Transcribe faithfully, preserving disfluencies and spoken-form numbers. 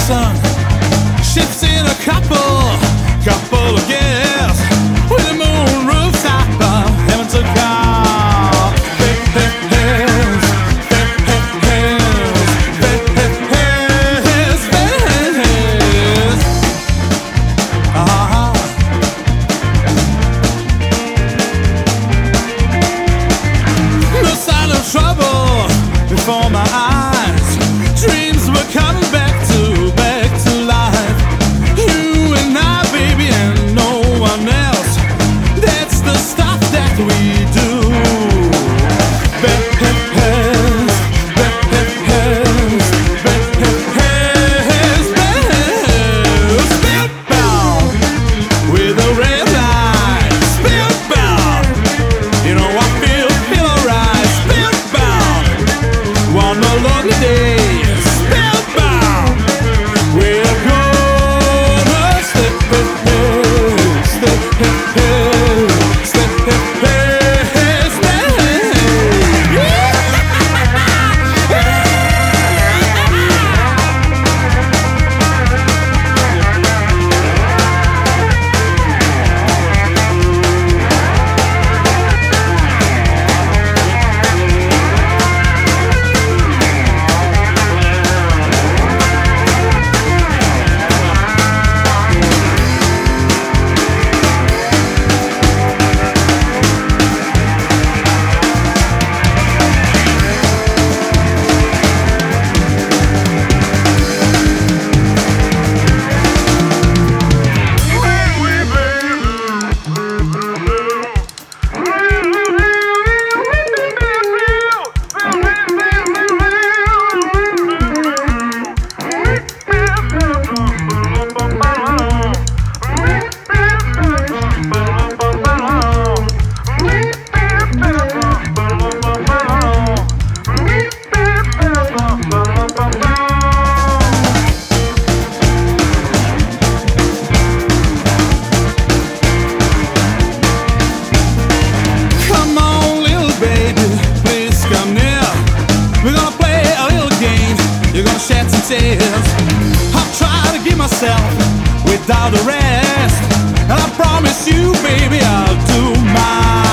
sun. Ships in a couple, couple of guests, with the moon rooftop, uh, heaven to call. Hey, hey, hey, hey, hey, hey, hey, hey, hey, uh-huh. No sign of trouble before my eyes. Dreams were coming back to, back to life. You and I, baby, and no one else. That's the stuff that we do. Behest, behest, behest, behest. Spellbound with a red light. Spellbound, you know I feel, feel alright. Spellbound, one more lonely day. Spellbound, we're gonna step, step, step, step, come on, little baby, please come near. We're gonna play a little game. You're gonna shed some tears. I'll try to give myself without a rest, and I promise you, baby, I'll do my